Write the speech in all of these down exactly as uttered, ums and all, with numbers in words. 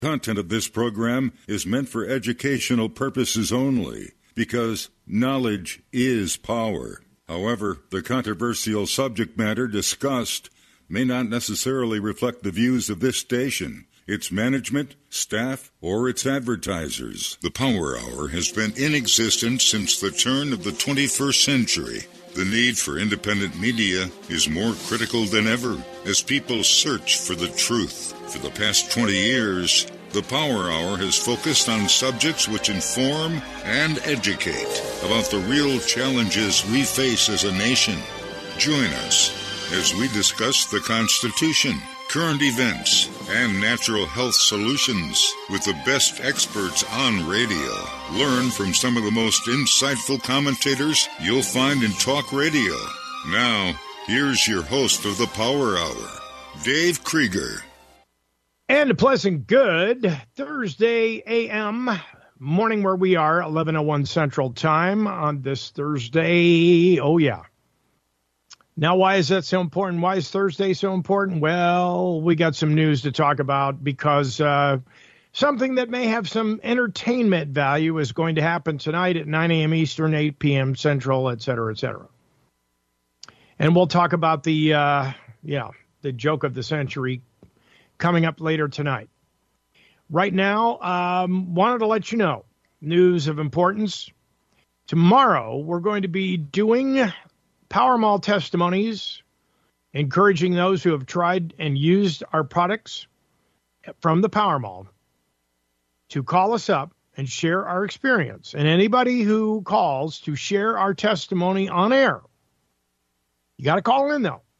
Content of this program is meant for educational purposes only, because knowledge is power. However, the controversial subject matter discussed may not necessarily reflect the views of this station, its management, staff, or its advertisers. The Power Hour has been in existence since the turn of the twenty-first century. The need for independent media is more critical than ever as people search for the truth. For the past twenty years, the Power Hour has focused on subjects which inform and educate about the real challenges we face as a nation. Join us as we discuss the Constitution, current events, and natural health solutions with the best experts on radio. Learn from some of the most insightful commentators you'll find in talk radio. Now, here's your host of the Power Hour, Dave Krieger. And a pleasant good Thursday A M morning where we are, eleven oh one Central Time on this Thursday. Oh, yeah. Now, why is that so important? Why is Thursday so important? Well, we got some news to talk about because uh, something that may have some entertainment value is going to happen tonight at nine a.m. Eastern, eight p.m. Central, et cetera, et cetera. And we'll talk about the, uh, yeah, the joke of the century coming up later tonight. Right now, um, wanted to let you know, news of importance. Tomorrow, we're going to be doing Power Mall testimonies, encouraging those who have tried and used our products from the Power Mall to call us up and share our experience. And anybody who calls to share our testimony on air, you got to call in, though.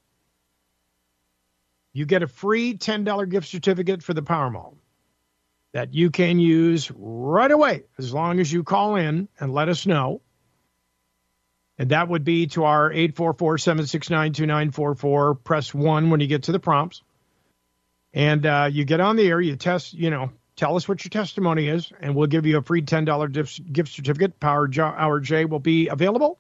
You get a free ten dollars gift certificate for the Power Mall that you can use right away as long as you call in and let us know. And that would be to our eight four four, seven six nine, two nine four four. Press one when you get to the prompts. And uh, you get on the air, you test, you know, tell us what your testimony is, and we'll give you a free ten dollars gift certificate. Power Hour J will be available.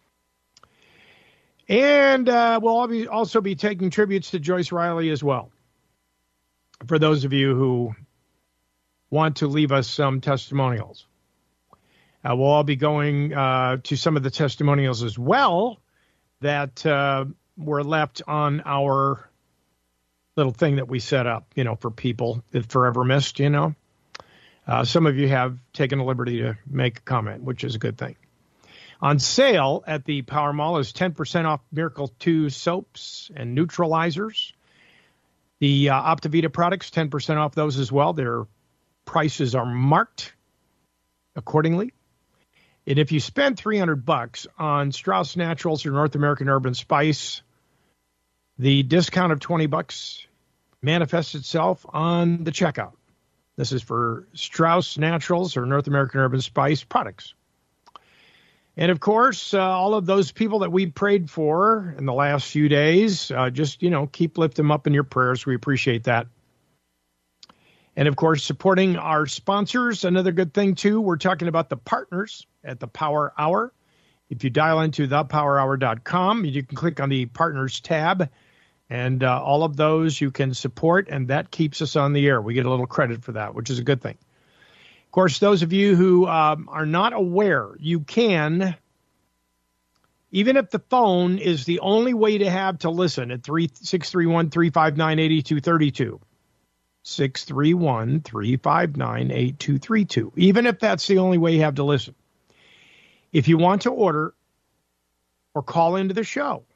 And uh, we'll also be taking tributes to Joyce Riley as well. For those of you who want to leave us some testimonials. Uh, we'll all be going uh, to some of the testimonials as well that uh, were left on our little thing that we set up, you know, for people that forever missed, you know. Uh, some of you have taken the liberty to make a comment, which is a good thing. On sale at the Power Mall is ten percent off Miracle two soaps and neutralizers. The uh, Optivita products, ten percent off those as well. Their prices are marked accordingly. And if you spend three hundred bucks on Strauss Naturals or North American Herb and Spice, the discount of twenty bucks manifests itself on the checkout. This is for Strauss Naturals or North American Herb and Spice products. And, of course, uh, all of those people that we prayed for in the last few days, uh, just, you know, keep lifting them up in your prayers. We appreciate that. And, of course, supporting our sponsors, another good thing, too. We're talking about the partners at the Power Hour. If you dial into the power hour dot com, you can click on the Partners tab. And uh, all of those you can support, and that keeps us on the air. We get a little credit for that, which is a good thing. Of course, those of you who um, are not aware, you can, even if the phone is the only way to have to listen at six three one, three five nine, eight two three two, six three one, three five nine, eight two three two, even if that's the only way you have to listen. If you want to order or call into the show,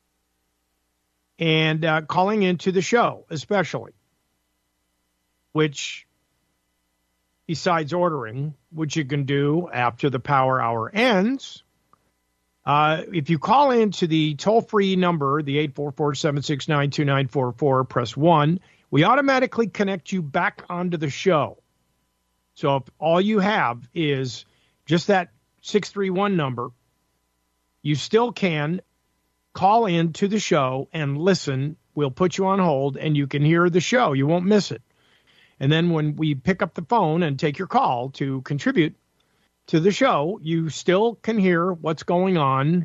and uh, calling into the show especially, which besides ordering, which you can do after the Power Hour ends, uh, if you call into the toll-free number, the eight four four, seven six nine, two nine four four, press one, we automatically connect you back onto the show. So if all you have is just that six three one number, you still can call in to the show and listen. We'll put you on hold, and you can hear the show. You won't miss it. And then when we pick up the phone and take your call to contribute to the show, you still can hear what's going on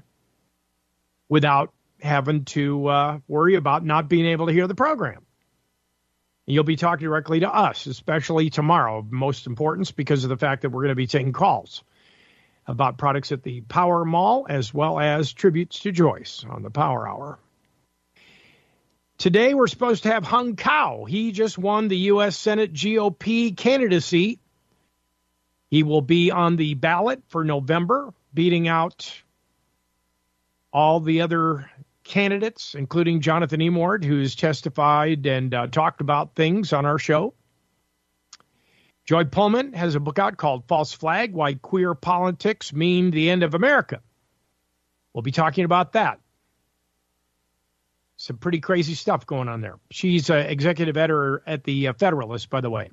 without having to uh, worry about not being able to hear the program. You'll be talking directly to us, especially tomorrow, of most importance because of the fact that we're going to be taking calls about products at the Power Mall, as well as tributes to Joyce on the Power Hour. Today, we're supposed to have Hung Cao. He just won the U S Senate G O P candidacy. He will be on the ballot for November, beating out all the other candidates, including Jonathan Emord, who's testified and uh, talked about things on our show. Joy Pullman has a book out called False Flag, Why Queer Politics Mean the End of America. We'll be talking about that. Some pretty crazy stuff going on there. She's uh, executive editor at the uh, Federalist, by the way.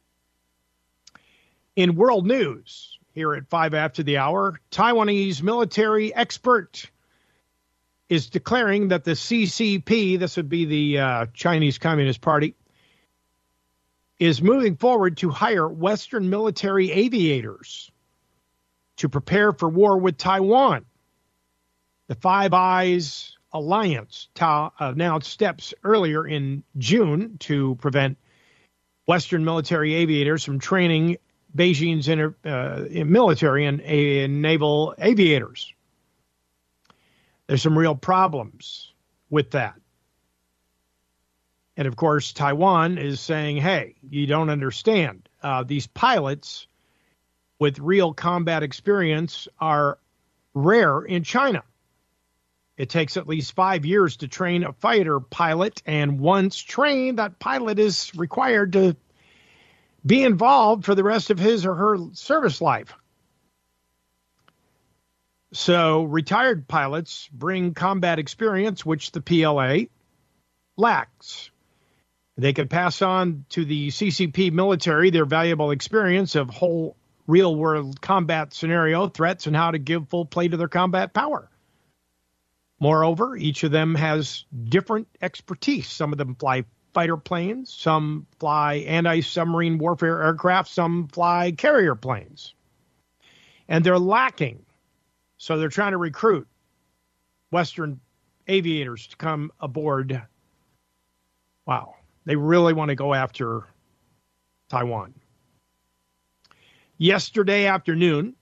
In world news, here at five after the hour, Taiwanese military expert is declaring that the C C P, this would be the uh, Chinese Communist Party, is moving forward to hire Western military aviators to prepare for war with Taiwan. The Five Eyes Alliance ta- announced steps earlier in June to prevent Western military aviators from training Beijing's inter- uh, military and, and naval aviators. There's some real problems with that. And, of course, Taiwan is saying, hey, you don't understand. Uh, these pilots with real combat experience are rare in China. It takes at least five years to train a fighter pilot, and once trained, that pilot is required to be involved for the rest of his or her service life. So retired pilots bring combat experience, which the P L A lacks. They could pass on to the C C P military their valuable experience of whole real-world combat scenario threats and how to give full play to their combat power. Moreover, each of them has different expertise. Some of them fly fighter planes, some fly anti-submarine warfare aircraft, some fly carrier planes. And they're lacking. So they're trying to recruit Western aviators to come aboard. Wow. They really want to go after Taiwan. Yesterday afternoon,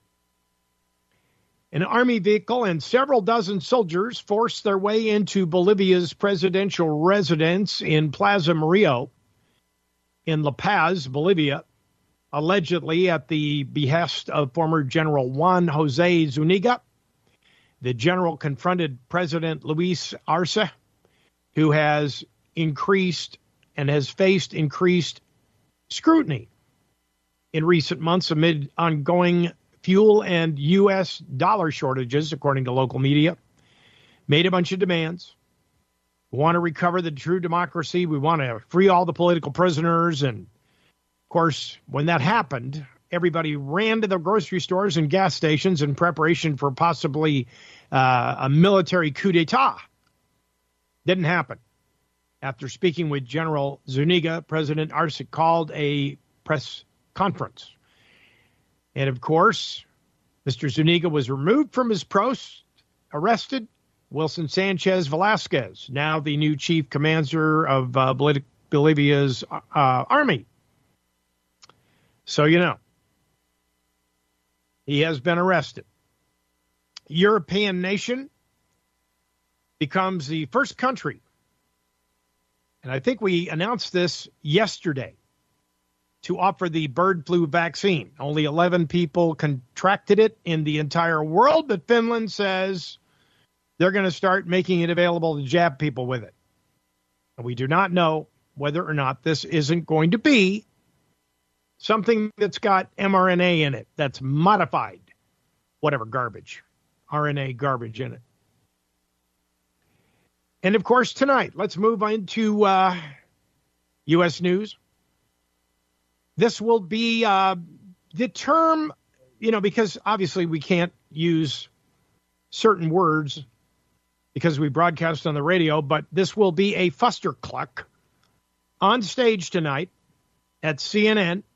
an army vehicle and several dozen soldiers forced their way into Bolivia's presidential residence in Plaza Murillo in La Paz, Bolivia, allegedly at the behest of former General Juan Jose Zuniga. The general confronted President Luis Arce, who has increased and has faced increased scrutiny in recent months amid ongoing fuel and U S dollar shortages, according to local media. Made a bunch of demands. We want to recover the true democracy. We want to free all the political prisoners. And, of course, when that happened, everybody ran to the grocery stores and gas stations in preparation for possibly uh, a military coup d'etat. Didn't happen. After speaking with General Zuniga, President Arce called a press conference. And, of course, Mister Zuniga was removed from his post, arrested. Wilson Sanchez Velasquez, now the new chief commander of uh, Bolivia's uh, army. So, you know, he has been arrested. European nation becomes the first country, and I think we announced this yesterday, to offer the bird flu vaccine. Only eleven people contracted it in the entire world, but Finland says they're going to start making it available to jab people with it. And we do not know whether or not this isn't going to be something that's got mRNA in it, that's modified, whatever garbage, R N A garbage in it. And, of course, tonight, let's move into uh, U S news. This will be uh, the term, you know, because obviously we can't use certain words because we broadcast on the radio, but this will be a fustercluck on stage tonight at C N N.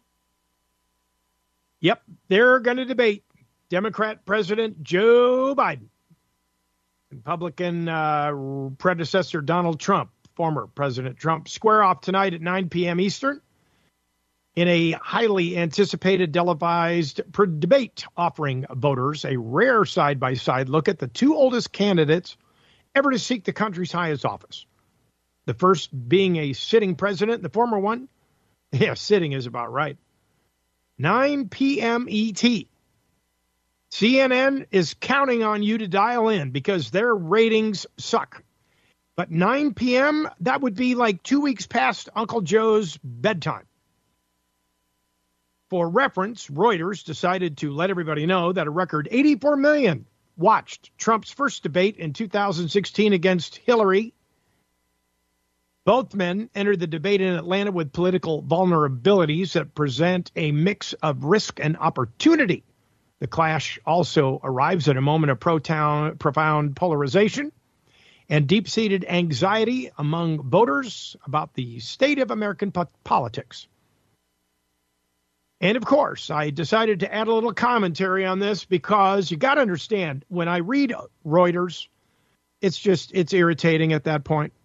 Yep, they're going to debate Democrat President Joe Biden, Republican uh, predecessor Donald Trump, former President Trump, square off tonight at nine p.m. Eastern in a highly anticipated televised debate offering voters a rare side-by-side look at the two oldest candidates ever to seek the country's highest office. The first being a sitting president, the former one, yeah, sitting is about right. nine p.m. E T. C N N is counting on you to dial in because their ratings suck. But nine p.m., that would be like two weeks past Uncle Joe's bedtime. For reference, Reuters decided to let everybody know that a record eighty-four million watched Trump's first debate in two thousand sixteen against Hillary. Both men entered the debate in Atlanta with political vulnerabilities that present a mix of risk and opportunity. The clash also arrives at a moment of pro-town, profound polarization and deep-seated anxiety among voters about the state of American po- politics. And of course, I decided to add a little commentary on this because you got to understand, when I read Reuters, it's just, it's irritating at that point.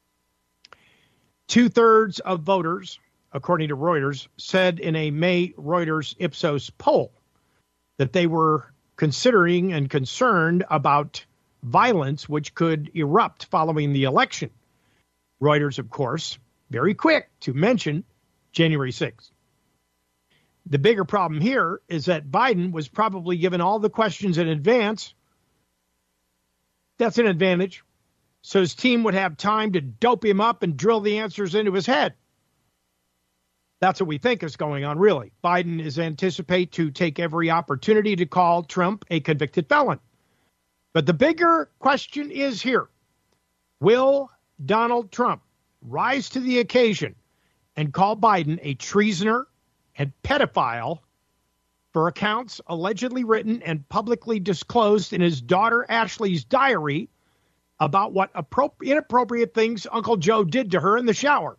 Two-thirds of voters, according to Reuters, said in a May Reuters Ipsos poll that they were considering and concerned about violence which could erupt following the election. Reuters, of course, very quick to mention January sixth. The bigger problem here is that Biden was probably given all the questions in advance. That's an advantage. So his team would have time to dope him up and drill the answers into his head. That's what we think is going on, really. Biden is anticipate to take every opportunity to call Trump a convicted felon. But the bigger question is here. Will Donald Trump rise to the occasion and call Biden a treasoner and pedophile for accounts allegedly written and publicly disclosed in his daughter Ashley's diary about what appro- inappropriate things Uncle Joe did to her in the shower?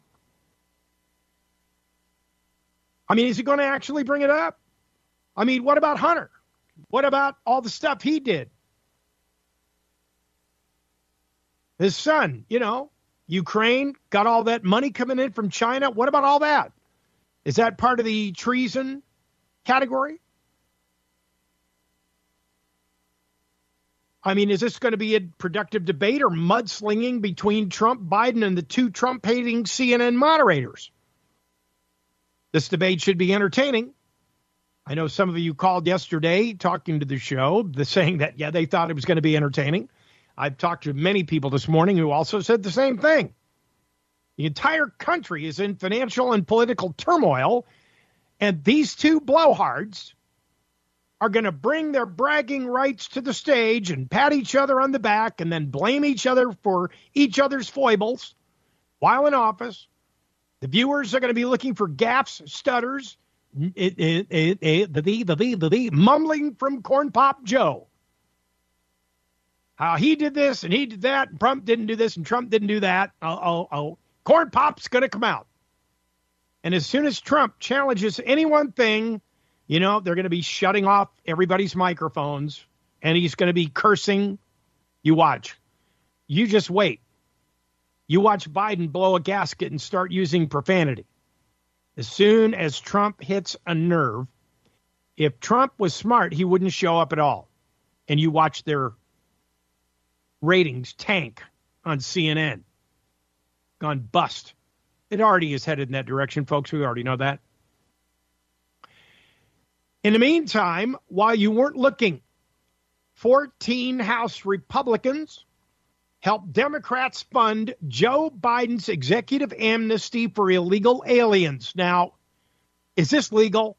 I mean, is he going to actually bring it up? I mean, what about Hunter? What about all the stuff he did? His son, you know, Ukraine, got all that money coming in from China. What about all that? Is that part of the treason category? I mean, is this going to be a productive debate or mudslinging between Trump, Biden, and the two Trump-hating C N N moderators? This debate should be entertaining. I know some of you called yesterday talking to the show, the saying that, yeah, they thought it was going to be entertaining. I've talked to many people this morning who also said the same thing. The entire country is in financial and political turmoil, and these two blowhards are going to bring their bragging rights to the stage and pat each other on the back and then blame each other for each other's foibles while in office. The viewers are going to be looking for gaffes, stutters, it, it, it, it, the, the, the, the, the, mumbling from Corn Pop Joe. How he did this and he did that, and Trump didn't do this and Trump didn't do that. Oh, oh, oh. Corn Pop's going to come out. And as soon as Trump challenges any one thing, you know, they're going to be shutting off everybody's microphones, and he's going to be cursing. You watch. You just wait. You watch Biden blow a gasket and start using profanity. As soon as Trump hits a nerve, if Trump was smart, he wouldn't show up at all. And you watch their ratings tank on C N N. Gone bust. It already is headed in that direction, folks. We already know that. In the meantime, while you weren't looking, fourteen House Republicans helped Democrats fund Joe Biden's executive amnesty for illegal aliens. Now, is this legal?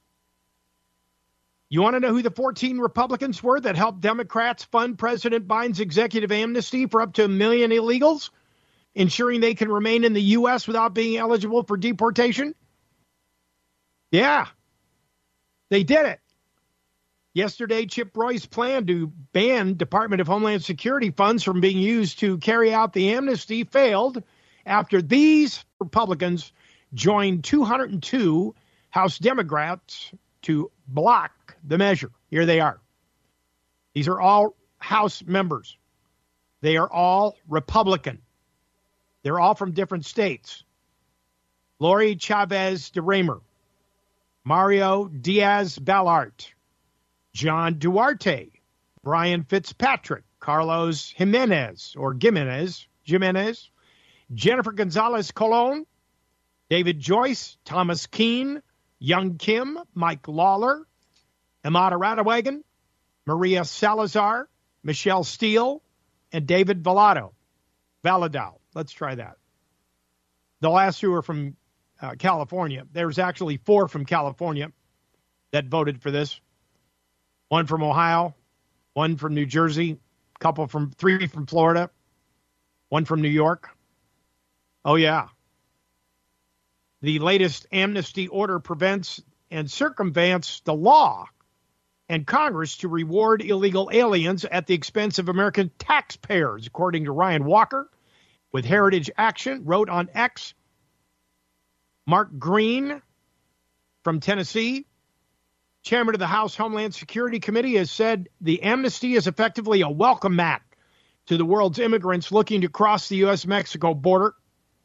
You want to know who the fourteen Republicans were that helped Democrats fund President Biden's executive amnesty for up to a million illegals, ensuring they can remain in the U S without being eligible for deportation? Yeah, they did it. Yesterday, Chip Roy's plan to ban Department of Homeland Security funds from being used to carry out the amnesty failed after these Republicans joined two hundred two House Democrats to block the measure. Here they are. These are all House members. They are all Republican. They're all from different states. Lori Chavez de Raymer, Mario Diaz-Balart, John Duarte, Brian Fitzpatrick, Carlos Jimenez, or Gimenez, Jimenez, Jennifer Gonzalez Colon, David Joyce, Thomas Keene, Young Kim, Mike Lawler, Amada Radawagan, Maria Salazar, Michelle Steele, and David Valado. Valadao. Let's try that. The last two are from uh, California. There's actually four from California that voted for this. One from Ohio, one from New Jersey, a couple from, three from Florida, one from New York. Oh, yeah. The latest amnesty order prevents and circumvents the law and Congress to reward illegal aliens at the expense of American taxpayers, according to Ryan Walker with Heritage Action, wrote on X. Mark Green from Tennessee, chairman of the House Homeland Security Committee, has said the amnesty is effectively a welcome mat to the world's immigrants looking to cross the U S Mexico border.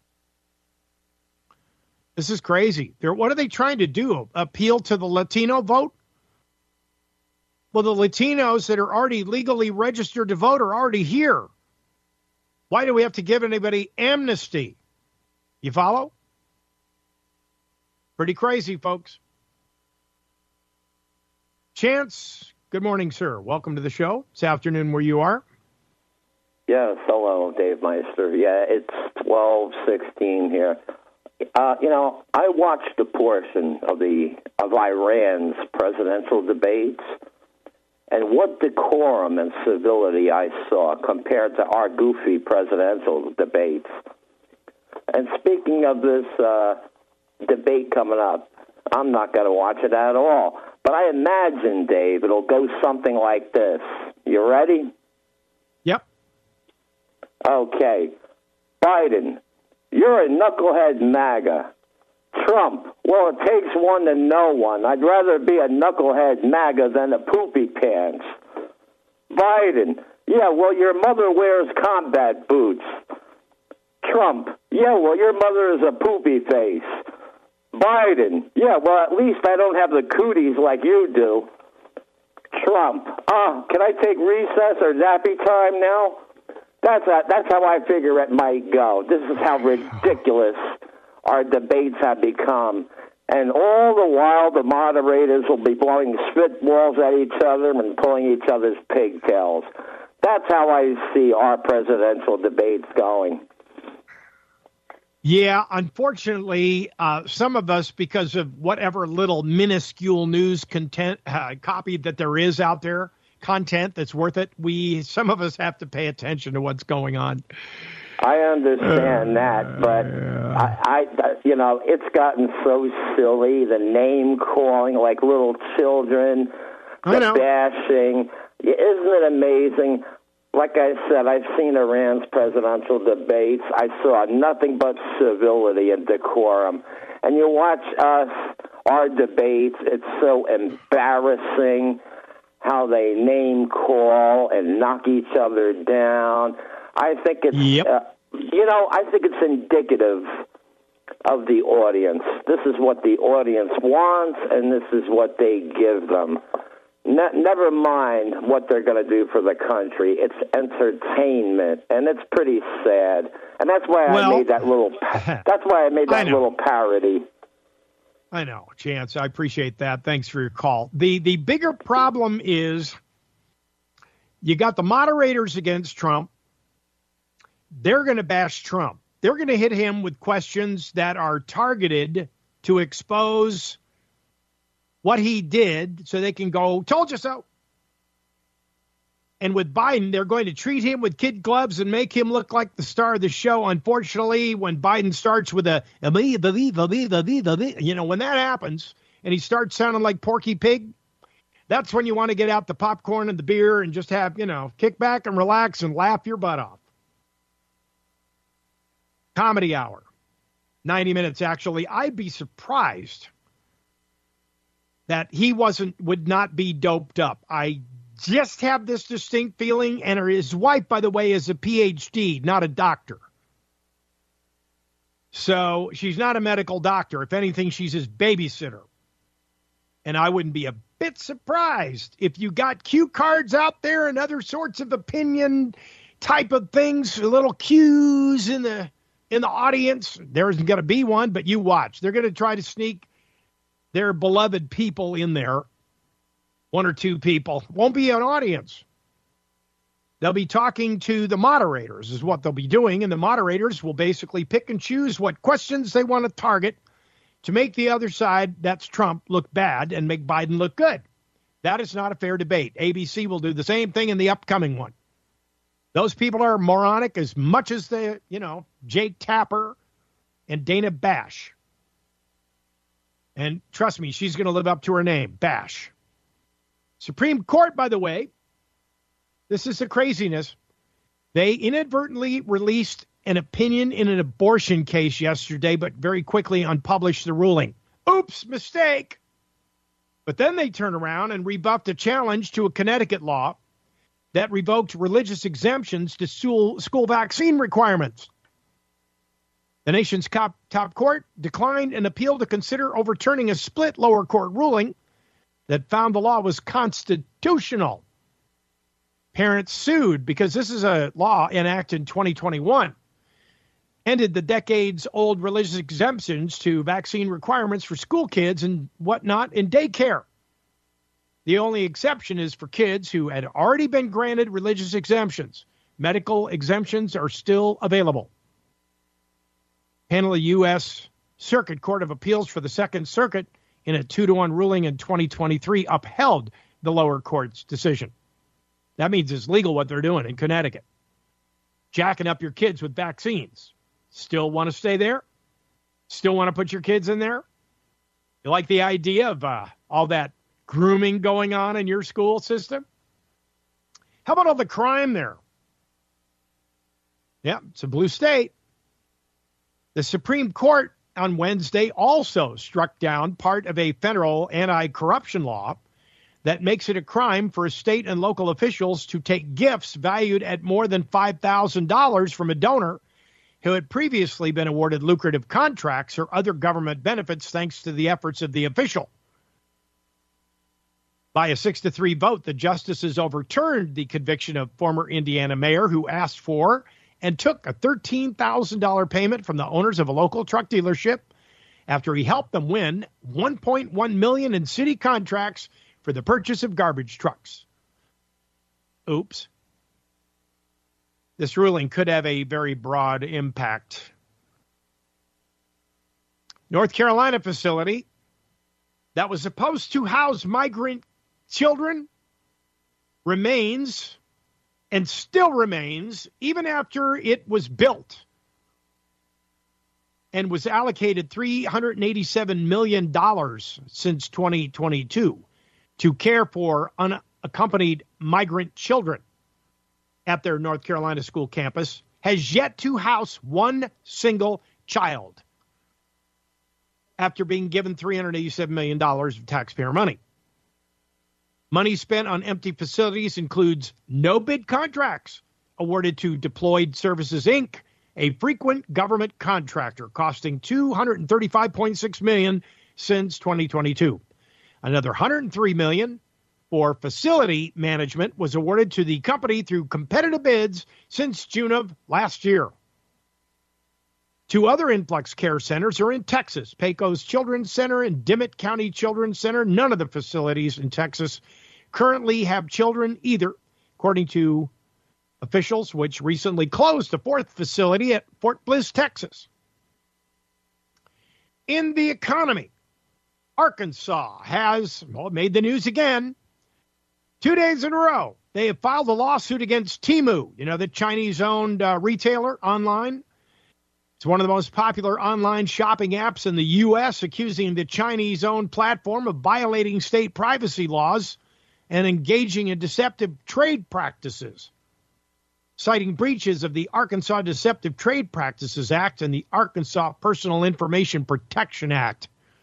This is crazy. They're, what are they trying to do? Appeal to the Latino vote? Well, the Latinos that are already legally registered to vote are already here. Why do we have to give anybody amnesty? You follow? Pretty crazy, folks. Chance, good morning, sir. Welcome to the show. It's afternoon where you are. Yes, hello, Dave Meister. Yeah, it's twelve sixteen here. Uh, you know, I watched a portion of the of Iran's presidential debates, and what decorum and civility I saw compared to our goofy presidential debates. And speaking of this uh, debate coming up, I'm not going to watch it at all. But I imagine, Dave, it'll go something like this. You ready? Yep. Okay. Biden, you're a knucklehead MAGA. Trump, well, it takes one to know one. I'd rather be a knucklehead MAGA than a poopy pants. Biden, yeah, well, your mother wears combat boots. Trump, yeah, well, your mother is a poopy face. Biden, yeah, well, at least I don't have the cooties like you do. Trump, ah, can I take recess or nappy time now? That's a, that's how I figure it might go. This is how ridiculous our debates have become. And all the while, the moderators will be blowing spitballs at each other and pulling each other's pigtails. That's how I see our presidential debates going. Yeah, unfortunately, uh, some of us, because of whatever little minuscule news content uh, copy that there is out there, content that's worth it, we some of us have to pay attention to what's going on. I understand uh, that, but yeah. I, I, you know, it's gotten so silly. The name calling, like little children, the bashing. Isn't it amazing? Like I said, I've seen Iran's presidential debates. I saw nothing but civility and decorum. And you watch us, our debates, it's so embarrassing how they name call and knock each other down. I think it's, yep. uh, you know, I think it's indicative of the audience. This is what the audience wants, and this is what they give them. Ne- never mind what they're going to do for the country. It's entertainment, and it's pretty sad. And that's why well, I made that little. That's why I made that I little parody. I know, Chance. I appreciate that. Thanks for your call. The the bigger problem is you got the moderators against Trump. They're going to bash Trump. They're going to hit him with questions that are targeted to expose what he did so they can go, told you so. And with Biden, they're going to treat him with kid gloves and make him look like the star of the show. Unfortunately, when Biden starts with a, you know, when that happens and he starts sounding like Porky Pig, that's when you want to get out the popcorn and the beer and just have, you know, kick back and relax and laugh your butt off. Comedy Hour, ninety minutes actually. I'd be surprised that he wasn't, would not be doped up. I just have this distinct feeling, and his wife, by the way, is a P H D, not a doctor. So she's not a medical doctor. If anything, she's his babysitter. And I wouldn't be a bit surprised if you got cue cards out there and other sorts of opinion type of things, little cues in the in the audience. There isn't going to be one, but you watch. They're going to try to sneak their beloved people in there. One or two people. Won't be an audience. They'll be talking to the moderators is what they'll be doing, and the moderators will basically pick and choose what questions they want to target to make the other side, that's Trump, look bad and make Biden look good. That is not a fair debate. A B C will do the same thing in the upcoming one. Those people are moronic as much as the, you know, Jake Tapper and Dana Bash. And trust me, she's going to live up to her name, Bash. Supreme Court, by the way, this is the craziness. They inadvertently released an opinion in an abortion case yesterday, but very quickly unpublished the ruling. Oops, mistake. But then they turned around and rebuffed a challenge to a Connecticut law that revoked religious exemptions to school, school vaccine requirements. The nation's top, top court declined an appeal to consider overturning a split lower court ruling that found the law was constitutional. Parents sued because this is a law enacted in twenty twenty-one. Ended the decades-old religious exemptions to vaccine requirements for school kids and whatnot in daycare. The only exception is for kids who had already been granted religious exemptions. Medical exemptions are still available. Panel of U S Circuit Court of Appeals for the Second Circuit in a two to one ruling in twenty twenty-three upheld the lower court's decision. That means it's legal what they're doing in Connecticut. Jacking up your kids with vaccines. Still want to stay there? Still want to put your kids in there? You like the idea of uh, all that grooming going on in your school system? How about all the crime there? Yeah, it's a blue state. The Supreme Court on Wednesday also struck down part of a federal anti-corruption law that makes it a crime for state and local officials to take gifts valued at more than five thousand dollars from a donor who had previously been awarded lucrative contracts or other government benefits thanks to the efforts of the official. By a six to three vote, the justices overturned the conviction of former Indiana mayor who asked for and took a thirteen thousand dollars payment from the owners of a local truck dealership after he helped them win one point one million dollars in city contracts for the purchase of garbage trucks. Oops. This ruling could have a very broad impact. North Carolina facility that was supposed to house migrant children remains and still remains even after it was built and was allocated three hundred eighty-seven million dollars since twenty twenty-two to care for unaccompanied migrant children at their North Carolina school campus, has yet to house one single child after being given three hundred eighty-seven million dollars of taxpayer money. Money spent on empty facilities includes no-bid contracts awarded to Deployed Services, Incorporated, a frequent government contractor costing two hundred thirty-five point six million dollars since twenty twenty-two. Another one hundred three million dollars for facility management was awarded to the company through competitive bids since June of last year. Two other influx care centers are in Texas, Pecos Children's Center and Dimmitt County Children's Center. None of the facilities in Texas currently have children either, according to officials, which recently closed the fourth facility at Fort Bliss, Texas. In the economy, Arkansas has well, made the news again. Two days in a row, they have filed a lawsuit against Temu, you know, the Chinese-owned uh, retailer online. It's one of the most popular online shopping apps in the U S, accusing the Chinese-owned platform of violating state privacy laws and engaging in deceptive trade practices, citing breaches of the Arkansas Deceptive Trade Practices Act and the Arkansas Personal Information Protection Act.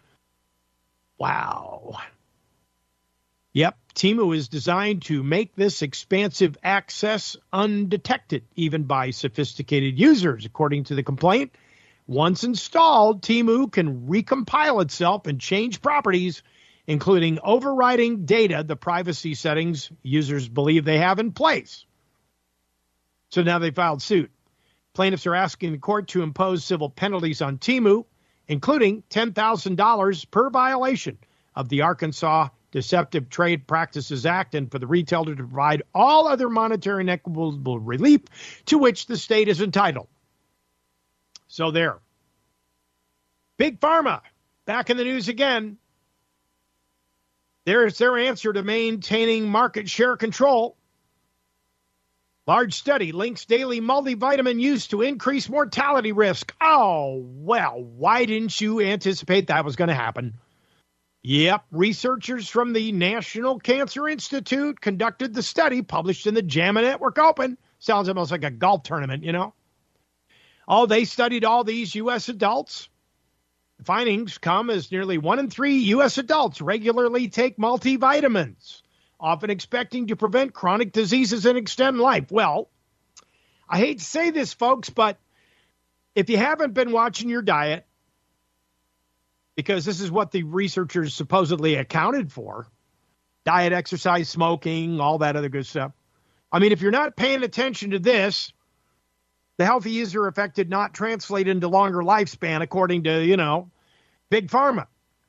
Wow. Yep, Temu is designed to make this expansive access undetected, even by sophisticated users, according to the complaint, Once installed, Temu can recompile itself and change properties, including overriding data, the privacy settings users believe they have in place. So now they filed suit. Plaintiffs are asking the court to impose civil penalties on Temu, including ten thousand dollars per violation of the Arkansas Deceptive Trade Practices Act, and for the retailer to provide all other monetary and equitable relief to which the state is entitled. So there. Big Pharma, back in the news again. There's their answer to maintaining market share control. Large study links daily multivitamin use to increase mortality risk. Oh, well, why didn't you anticipate that was going to happen? Yep, researchers from the National Cancer Institute conducted the study published in the JAMA Network Open. Sounds almost like a golf tournament, you know. Oh, they studied all these U S adults. The findings come as nearly one in three U S adults regularly take multivitamins, often expecting to prevent chronic diseases and extend life. Well, I hate to say this, folks, but if you haven't been watching your diet, because this is what the researchers supposedly accounted for, diet, exercise, smoking, all that other good stuff. I mean, if you're not paying attention to this, the healthy user effect did not translate into longer lifespan, according to, you know, Big Pharma.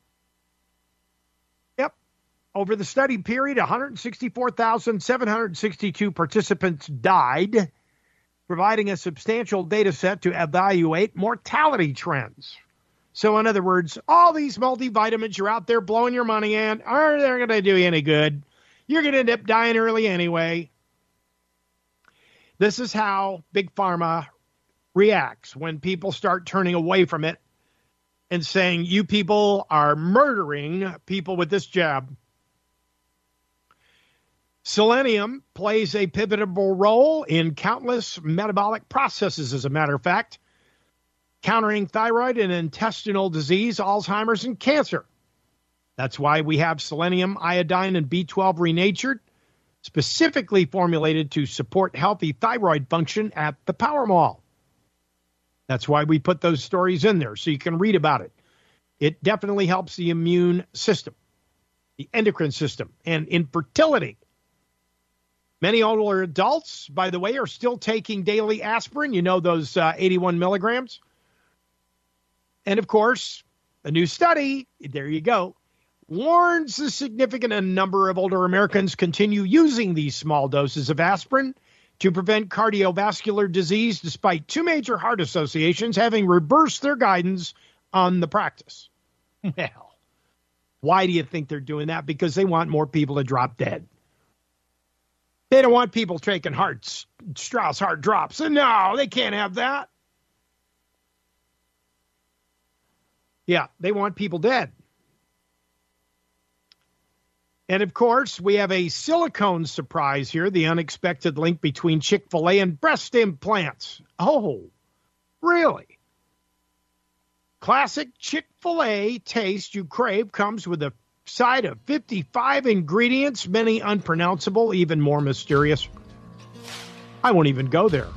Yep. Over the study period, one hundred sixty-four thousand seven hundred sixty-two participants died, providing a substantial data set to evaluate mortality trends. So, in other words, all these multivitamins you're out there blowing your money in, aren't they going to do you any good? You're going to end up dying early anyway. This is how Big Pharma reacts when people start turning away from it and saying, you people are murdering people with this jab. Selenium plays a pivotal role in countless metabolic processes, as a matter of fact, countering thyroid and intestinal disease, Alzheimer's, and cancer. That's why we have selenium, iodine, and B twelve renatured, specifically formulated to support healthy thyroid function at the Power Mall. That's why we put those stories in there, so you can read about it. It definitely helps the immune system, the endocrine system, and infertility. Many older adults, by the way, are still taking daily aspirin. You know, those uh, eighty-one milligrams. And, of course, a new study, there you go, warns a significant number of older Americans continue using these small doses of aspirin to prevent cardiovascular disease, despite two major heart associations having reversed their guidance on the practice. Well, why do you think they're doing that? Because they want more people to drop dead. They don't want people taking hearts, Strauss heart drops. And no, they can't have that. Yeah, they want people dead. And, of course, we have a silicone surprise here, the unexpected link between Chick-fil-A and breast implants. Oh, really? Classic Chick-fil-A taste you crave comes with a side of fifty-five ingredients, many unpronounceable, even more mysterious. I won't even go there.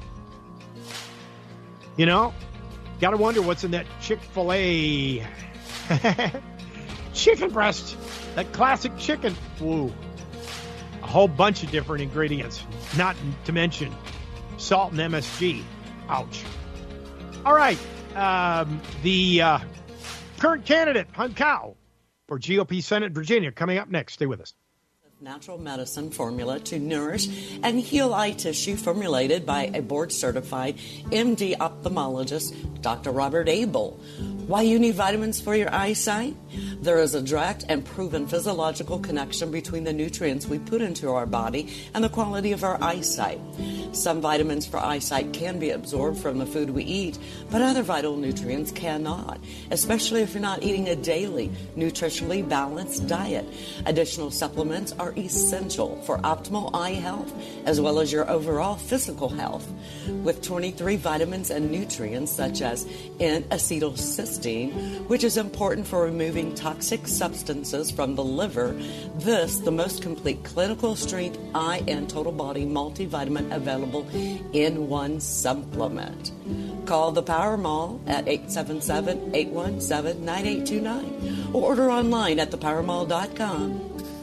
You know, got to wonder what's in that Chick-fil-A chicken breast. That classic chicken. Woo. A whole bunch of different ingredients, not to mention salt and M S G. Ouch. All right. Um, the uh, current candidate, Hunt Cow, for G O P Senate Virginia, coming up next. Stay with us. Natural medicine formula to nourish and heal eye tissue, formulated by a board-certified M D ophthalmologist, Doctor Robert Abel. Why you need vitamins for your eyesight? There is a direct and proven physiological connection between the nutrients we put into our body and the quality of our eyesight. Some vitamins for eyesight can be absorbed from the food we eat, but other vital nutrients cannot, especially if you're not eating a daily, nutritionally balanced diet. Additional supplements are essential for optimal eye health as well as your overall physical health. With twenty-three vitamins and nutrients such as N-acetylcysteine, homocysteine, which is important for removing toxic substances from the liver. This, the most complete clinical strength eye and total body multivitamin available in one supplement. Call the Power Mall at eight seven seven, eight one seven, nine eight two nine or order online at the power mall dot com.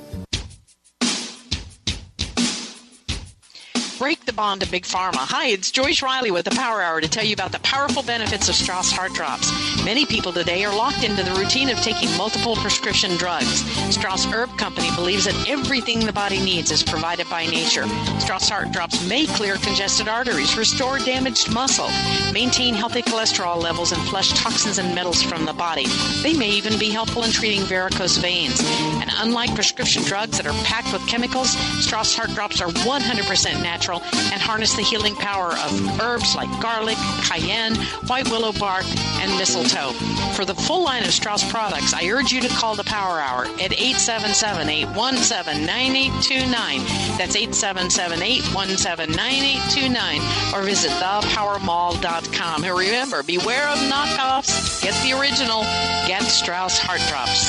Break the bond to Big Pharma. Hi, it's Joyce Riley with the Power Hour to tell you about the powerful benefits of Strauss Heart Drops. Many people today are locked into the routine of taking multiple prescription drugs. Strauss Herb Company believes that everything the body needs is provided by nature. Strauss Heart Drops may clear congested arteries, restore damaged muscle, maintain healthy cholesterol levels, and flush toxins and metals from the body. They may even be helpful in treating varicose veins. And unlike prescription drugs that are packed with chemicals, Strauss Heart Drops are one hundred percent natural and harness the healing power of herbs like garlic, cayenne, white willow bark, and mistletoe. For the full line of Strauss products, I urge you to call the Power Hour at eight seven seven, eight one seven, nine eight two nine. That's eight seven seven, eight one seven, nine eight two nine, or visit the power mall dot com. And remember, beware of knockoffs. Get the original. Get Strauss Heart Drops.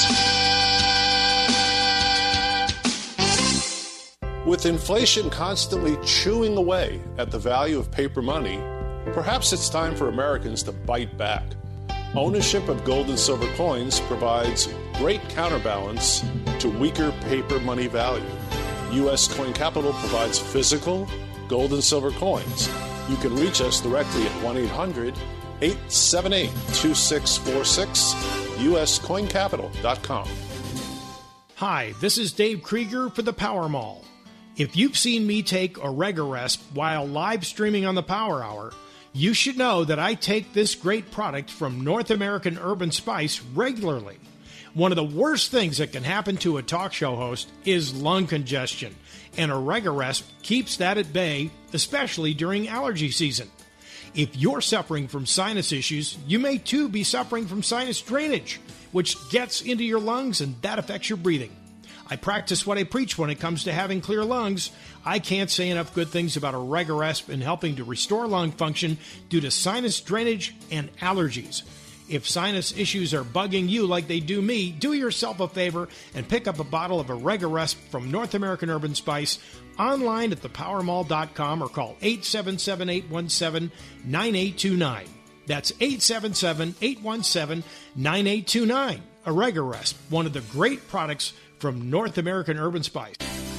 With inflation constantly chewing away at the value of paper money, perhaps it's time for Americans to bite back. Ownership of gold and silver coins provides great counterbalance to weaker paper money value. U S Coin Capital provides physical gold and silver coins. You can reach us directly at one eight hundred, eight seven eight, two six four six, U S coin capital dot com. Hi, this is Dave Krieger for the Power Mall. If you've seen me take Oregaresp while live streaming on the Power Hour, you should know that I take this great product from North American Herb and Spice regularly. One of the worst things that can happen to a talk show host is lung congestion, and Oregaresp keeps that at bay, especially during allergy season. If you're suffering from sinus issues, you may too be suffering from sinus drainage, which gets into your lungs and that affects your breathing. I practice what I preach when it comes to having clear lungs. I can't say enough good things about Oregaresp in helping to restore lung function due to sinus drainage and allergies. If sinus issues are bugging you like they do me, do yourself a favor and pick up a bottle of Oregaresp from North American Herb and Spice online at the power mall dot com or call eight seven seven, eight one seven, nine eight two nine. That's eight seven seven, eight one seven, nine eight two nine. Oregaresp, one of the great products from North American Herb and Spice.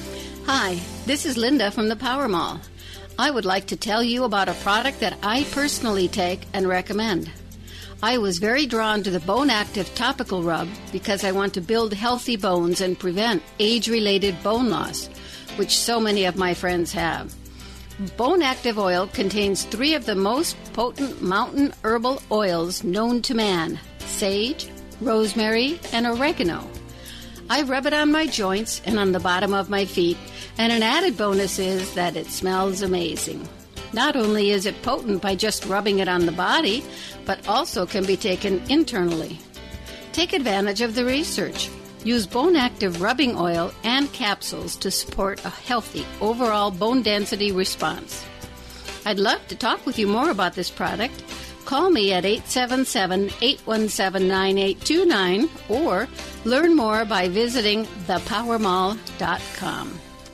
Hi, this is Linda from the Power Mall. I would like to tell you about a product that I personally take and recommend. I was very drawn to the Bone Active Topical Rub because I want to build healthy bones and prevent age-related bone loss, which so many of my friends have. Bone Active Oil contains three of the most potent mountain herbal oils known to man: sage, rosemary, and oregano. I rub it on my joints and on the bottom of my feet, and an added bonus is that it smells amazing. Not only is it potent by just rubbing it on the body, but also can be taken internally. Take advantage of the research. Use Bone Active rubbing oil and capsules to support a healthy overall bone density response. I'd love to talk with you more about this product. Call me at eight seven seven, eight one seven, nine eight two nine or learn more by visiting the power mall dot com.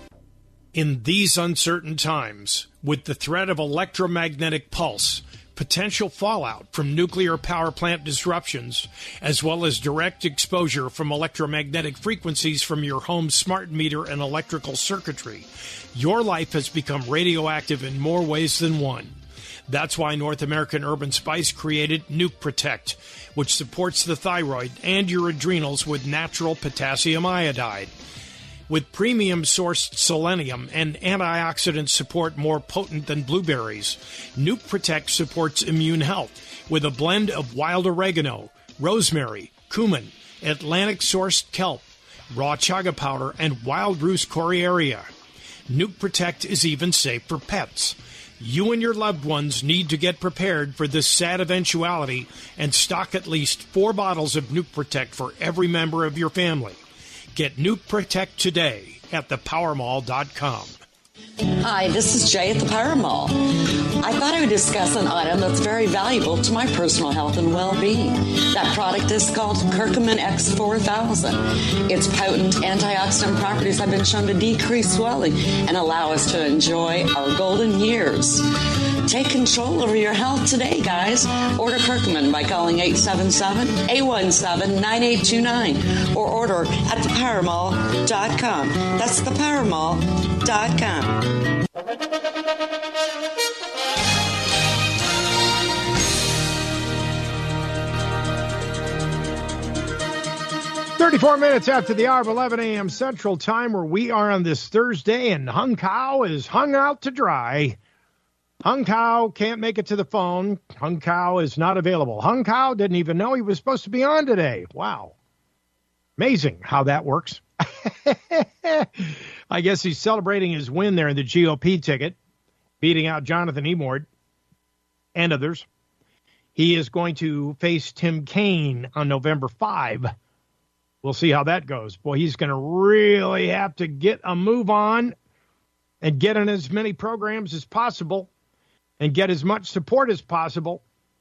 In these uncertain times, with the threat of electromagnetic pulse, potential fallout from nuclear power plant disruptions, as well as direct exposure from electromagnetic frequencies from your home's smart meter and electrical circuitry, your life has become radioactive in more ways than one. That's why North American Herb and Spice created Nuke Protect, which supports the thyroid and your adrenals with natural potassium iodide. With premium-sourced selenium and antioxidant support more potent than blueberries, Nuke Protect supports immune health with a blend of wild oregano, rosemary, cumin, Atlantic-sourced kelp, raw chaga powder, and wild roost coriaria. Nuke Protect is even safe for pets. You and your loved ones need to get prepared for this sad eventuality and stock at least four bottles of Nuke Protect for every member of your family. Get Nuke Protect today at the power mall dot com. Hi, this is Jay at the Power Mall. I thought I would discuss an item that's very valuable to my personal health and well-being. That product is called Curcumin X four thousand. Its potent antioxidant properties have been shown to decrease swelling and allow us to enjoy our golden years. Take control over your health today, guys. Order Curcumin by calling eight seven seven, eight one seven, nine eight two nine or order at the power mall dot com. That's the power mall dot com. thirty-four minutes after the hour of eleven a.m. Central Time, where we are on this Thursday, and Hung Kao is hung out to dry. Hung Kao can't make it to the phone. Hung Kao is not available. Hung Kao didn't even know he was supposed to be on today. Wow. Amazing how that works. I guess he's celebrating his win there in the G O P ticket, beating out Jonathan Emord and others. He is going to face Tim Kaine on November fifth. We'll see how that goes. Boy, he's going to really have to get a move on and get in as many programs as possible and get as much support as possible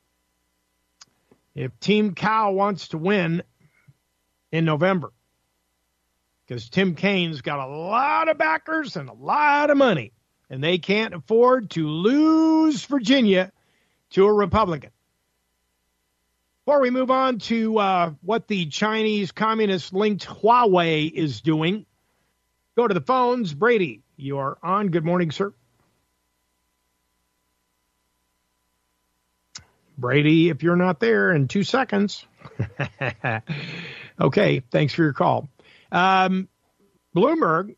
if Team Cow wants to win in November. Because Tim Kaine's got a lot of backers and a lot of money, and they can't afford to lose Virginia to a Republican. Before we move on to uh, what the Chinese communist-linked Huawei is doing, go to the phones. Brady, you are on. Good morning, sir. Brady, if you're not there in two seconds. Okay, thanks for your call. Um, Bloomberg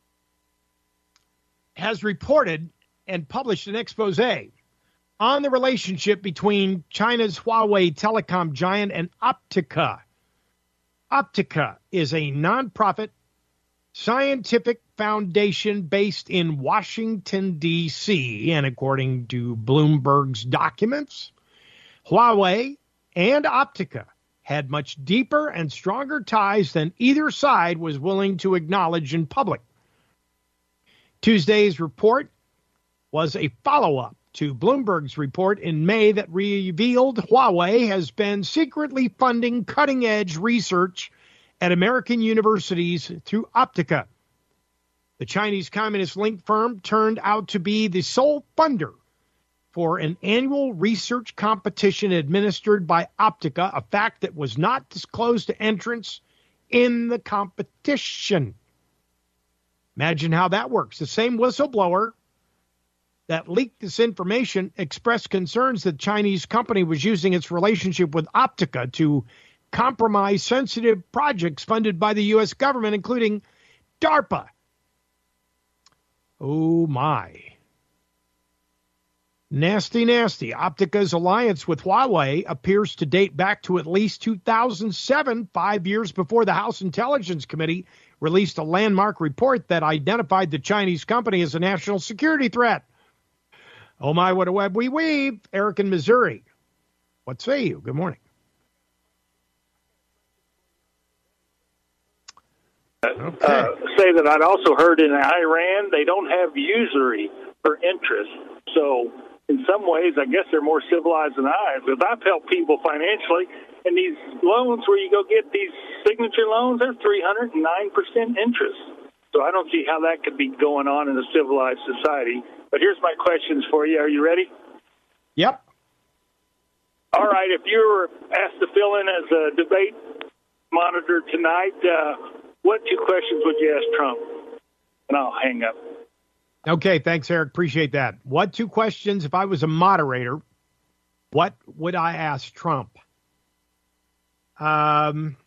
has reported and published an expose on the relationship between China's Huawei telecom giant and Optica. Optica is a nonprofit scientific foundation based in Washington, D C, and according to Bloomberg's documents, Huawei and Optica had much deeper and stronger ties than either side was willing to acknowledge in public. Tuesday's report was a follow-up to Bloomberg's report in May that revealed Huawei has been secretly funding cutting-edge research at American universities through Optica. The Chinese communist-linked firm turned out to be the sole funder for an annual research competition administered by Optica, a fact that was not disclosed to entrants in the competition. Imagine how that works. The same whistleblower that leaked this information expressed concerns that the Chinese company was using its relationship with Optica to compromise sensitive projects funded by the U S government, including DARPA. Oh, my. Nasty, nasty. Optica's alliance with Huawei appears to date back to at least two thousand seven, five years before the House Intelligence Committee released a landmark report that identified the Chinese company as a national security threat. Oh, my, what a web we weave. Eric in Missouri. What say you? Good morning. Okay. Uh, say that I'd also heard in Iran they don't have usury for interest. So in some ways, I guess they're more civilized than I. Because I've helped people financially, and these loans where you go get these signature loans, they're three hundred nine percent interest. So I don't see how that could be going on in a civilized society. But here's my questions for you. Are you ready? Yep. All right. If you were asked to fill in as a debate monitor tonight, uh, what two questions would you ask Trump? And I'll hang up. Okay, thanks, Eric. Appreciate that. What two questions, if I was a moderator, what would I ask Trump? Um,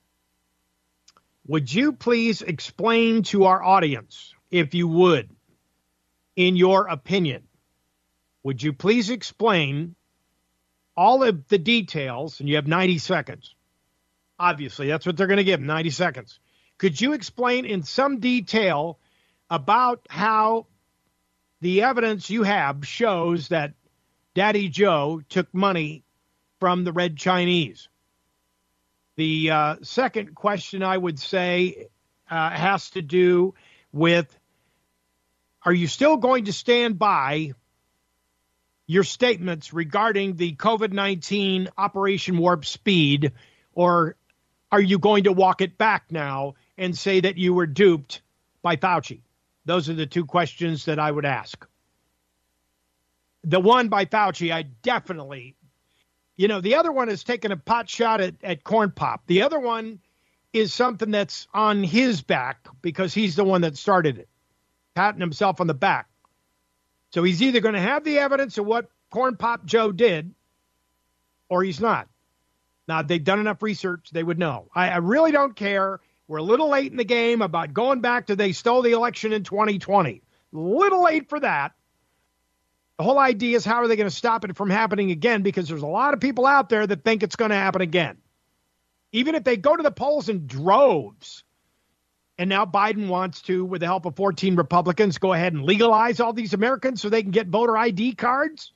would you please explain to our audience, if you would, in your opinion, would you please explain all of the details, and you have ninety seconds. Obviously, that's what they're going to give, ninety seconds. Could you explain in some detail about how the evidence you have shows that Daddy Joe took money from the Red Chinese? The uh, second question I would say uh, has to do with, are you still going to stand by your statements regarding the COVID nineteen Operation Warp Speed, or are you going to walk it back now and say that you were duped by Fauci? Those are the two questions that I would ask. The one by Fauci, I definitely, you know, the other one is taking a pot shot at, at Corn Pop. The other one is something that's on his back because he's the one that started it, patting himself on the back. So he's either going to have the evidence of what Corn Pop Joe did, or he's not. Now, if they've done enough research, they would know. I, I really don't care. We're a little late in the game about going back to they stole the election in twenty twenty. A little late for that. The whole idea is how are they going to stop it from happening again, because there's a lot of people out there that think it's going to happen again. Even if they go to the polls in droves. And now Biden wants to, with the help of fourteen Republicans, go ahead and legalize all these Americans so they can get voter I D cards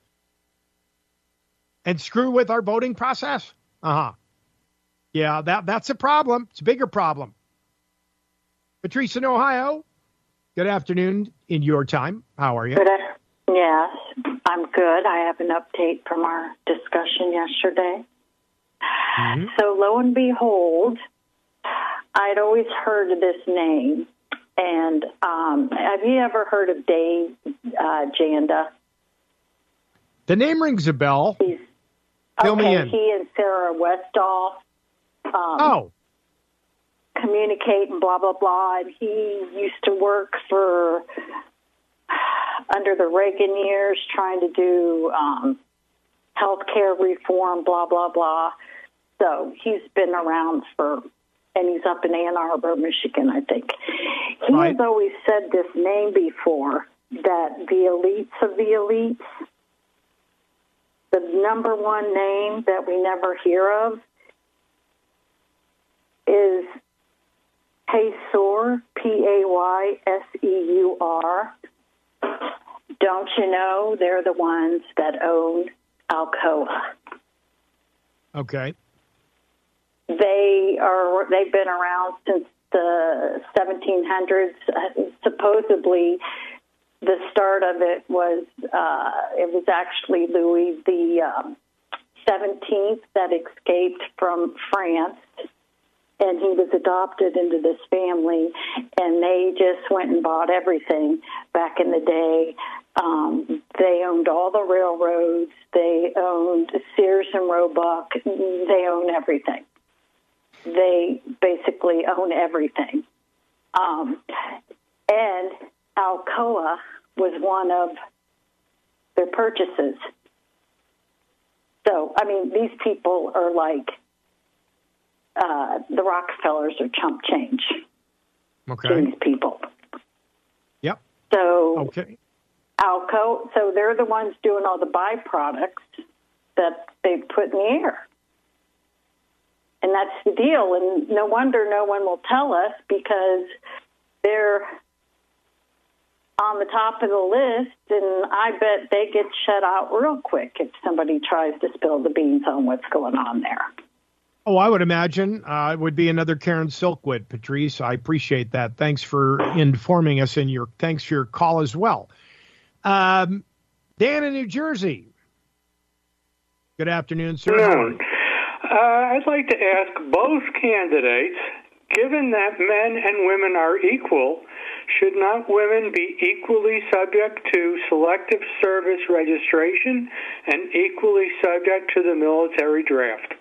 and screw with our voting process? Uh-huh. Yeah, that that's a problem. It's a bigger problem. Patrice in Ohio, good afternoon in your time. How are you? Good. Yes, I'm good. I have an update from our discussion yesterday. Mm-hmm. So lo and behold, I'd always heard of this name. And um, have you ever heard of Dave uh, Janda? The name rings a bell. He's, Fill okay, me in. He and Sarah Westall um, oh. communicate and blah, blah, blah. And he used to work for, under the Reagan years, trying to do um, health care reform, blah, blah, blah. So he's been around for... and he's up in Ann Arbor, Michigan, I think. He right. has always said this name before, that the elites of the elites, the number one name that we never hear of is Payseur, P A Y S E U R. Don't you know they're the ones that own Alcoa? Okay. They are, they've been around since the seventeen hundreds. Uh, supposedly, the start of it was, uh, it was actually Louis the um, seventeenth that escaped from France, and he was adopted into this family, and they just went and bought everything back in the day. Um, they owned all the railroads. They owned Sears and Roebuck. They own everything. They basically own everything. Um, and Alcoa was one of their purchases. So, I mean, these people are like, uh, the Rockefellers are chump change. Okay. To these people. Yep. So, okay. Alcoa, so they're the ones doing all the byproducts that they put in the air. And that's the deal. And no wonder no one will tell us, because they're on the top of the list, and I bet they get shut out real quick if somebody tries to spill the beans on what's going on there. Oh, I would imagine uh, it would be another Karen Silkwood, Patrice. I appreciate that. Thanks for informing us, and your thanks for your call as well. Um, Dan in New Jersey. Good afternoon, sir. Good afternoon. Uh, I'd like to ask both candidates, given that men and women are equal, should not women be equally subject to selective service registration and equally subject to the military draft?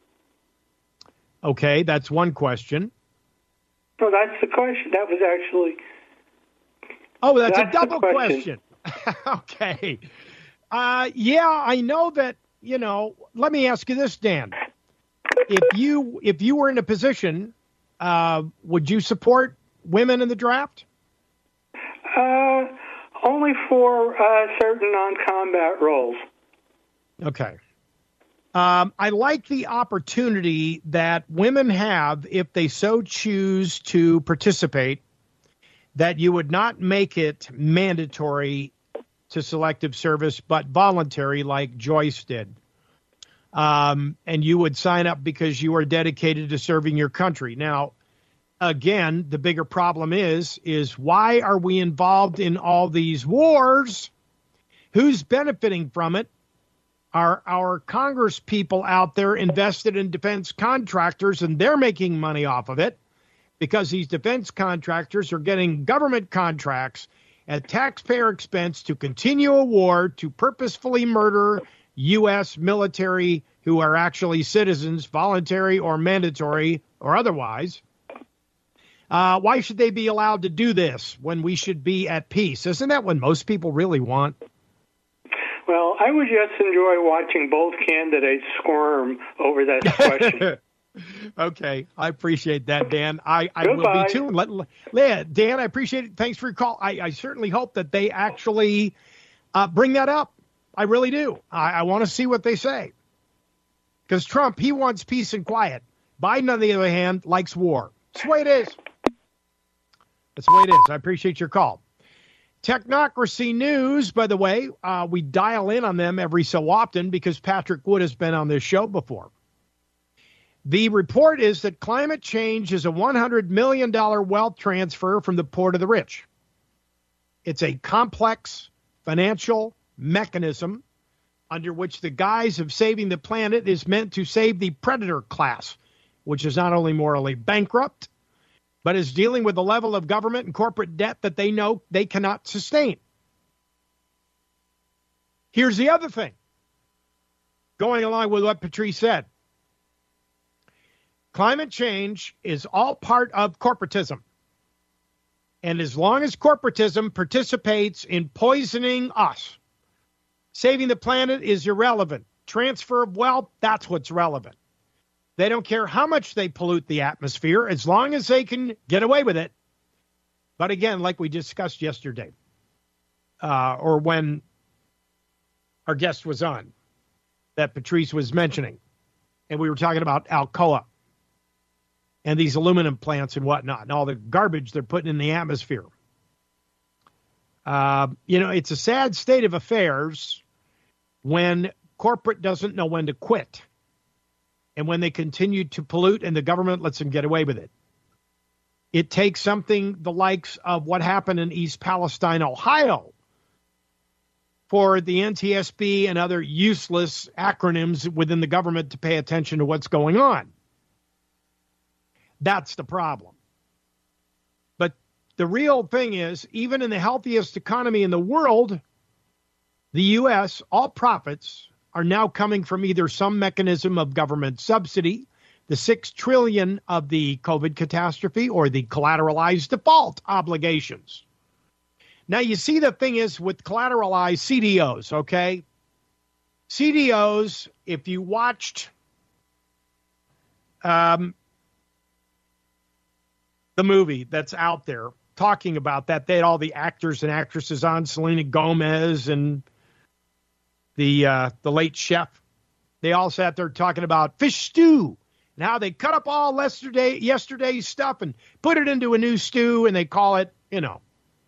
Okay, that's one question. No, that's the question. That was actually... Oh, that's, that's a double question. question. Okay. Uh, yeah, I know that, you know, let me ask you this, Dan. If you if you were in a position, uh, would you support women in the draft? Uh, only for uh, certain non-combat roles. Okay. Um, I like the opportunity that women have, if they so choose to participate, that you would not make it mandatory to selective service, but voluntary like Joyce did. Um, and you would sign up because you are dedicated to serving your country. Now, again, the bigger problem is, is why are we involved in all these wars Who's benefiting from it are our Congress people out there invested in defense contractors, and they're making money off of it because these defense contractors are getting government contracts at taxpayer expense to continue a war to purposefully murder U S military who are actually citizens, voluntary or mandatory or otherwise. Uh, why should they be allowed to do this when we should be at peace? Isn't that what most people really want? Well, I would just enjoy watching both candidates squirm over that question. Okay, I appreciate that, Dan. I, I will be too. Let, let, Dan, I appreciate it. Thanks for your call. I, I certainly hope that they actually uh, bring that up. I really do. I, I want to see what they say. Because Trump, he wants peace and quiet. Biden, on the other hand, likes war. That's the way it is. That's the way it is. I appreciate your call. Technocracy News, by the way, uh, we dial in on them every so often because Patrick Wood has been on this show before. The report is that climate change is a one hundred million dollars wealth transfer from the poor to the rich. It's a complex financial mechanism under which the guise of saving the planet is meant to save the predator class, which is not only morally bankrupt, but is dealing with a level of government and corporate debt that they know they cannot sustain. Here's the other thing, going along with what Patrice said. Climate change is all part of corporatism. And as long as corporatism participates in poisoning us, saving the planet is irrelevant. Transfer of wealth, that's what's relevant. They don't care how much they pollute the atmosphere as long as they can get away with it. But again, like we discussed yesterday, uh, or when our guest was on, that Patrice was mentioning, and we were talking about Alcoa and these aluminum plants and whatnot, and all the garbage they're putting in the atmosphere. Uh, you know, it's a sad state of affairs when corporate doesn't know when to quit and when they continue to pollute and the government lets them get away with it. It takes something the likes of what happened in East Palestine, Ohio, for the N T S B and other useless acronyms within the government to pay attention to what's going on. That's the problem. But the real thing is, even in the healthiest economy in the world, the U S, all profits are now coming from either some mechanism of government subsidy, the six trillion dollars of the COVID catastrophe, or the collateralized default obligations. Now, you see, the thing is with collateralized C D Os, okay? C D Os, if you watched um, the movie that's out there talking about that, they had all the actors and actresses on, Selena Gomez and the uh, the late chef. They all sat there talking about fish stew and how they cut up all yesterday yesterday's stuff and put it into a new stew, and they call it, you know,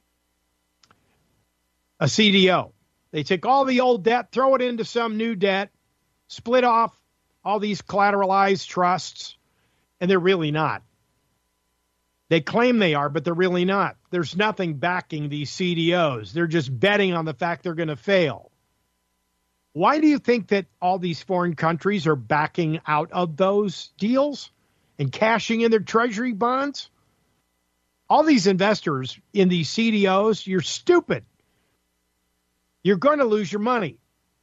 a C D O. They take all the old debt, throw it into some new debt, split off all these collateralized trusts, and they're really not. They claim they are, but they're really not. There's nothing backing these C D Os. They're just betting on the fact they're going to fail. Why do you think that all these foreign countries are backing out of those deals and cashing in their treasury bonds? All these investors in these C D Os, you're stupid. You're going to lose your money.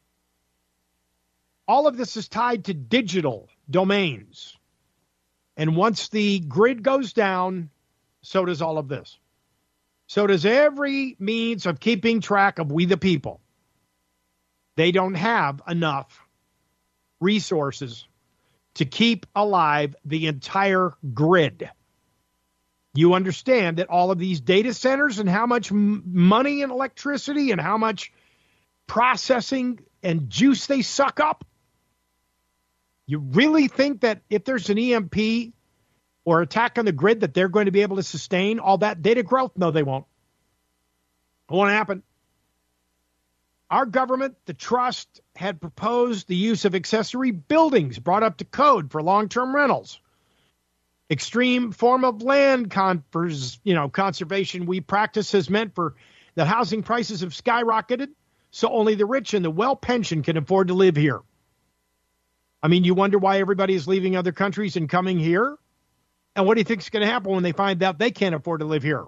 All of this is tied to digital domains. And once the grid goes down, so does all of this. So does every means of keeping track of we the people. They don't have enough resources to keep alive the entire grid. You understand that all of these data centers and how much m- money and electricity and how much processing and juice they suck up? You really think that if there's an E M P or attack on the grid that they're going to be able to sustain all that data growth? No, they won't. It won't happen. Our government, the trust, had proposed the use of accessory buildings brought up to code for long-term rentals. Extreme form of land confers, you know, conservation we practice has meant for the housing prices have skyrocketed. so only the rich and the well-pensioned can afford to live here. I mean, you wonder why everybody is leaving other countries and coming here? And what do you think is going to happen when they find out they can't afford to live here?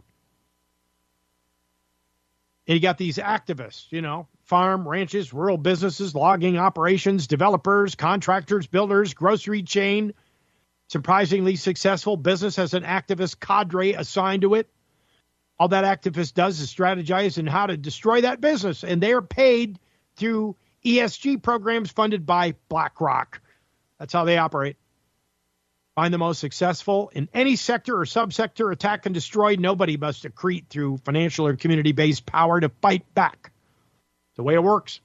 And you got these activists, you know, farm, ranches, rural businesses, logging operations, developers, contractors, builders, grocery chain. Surprisingly successful business has an activist cadre assigned to it. All that activist does is strategize on how to destroy that business. And they are paid through E S G programs funded by BlackRock. That's how they operate. Find the most successful in any sector or subsector, attack and destroy. Nobody must accrete through financial or community-based power to fight back. It's the way it works.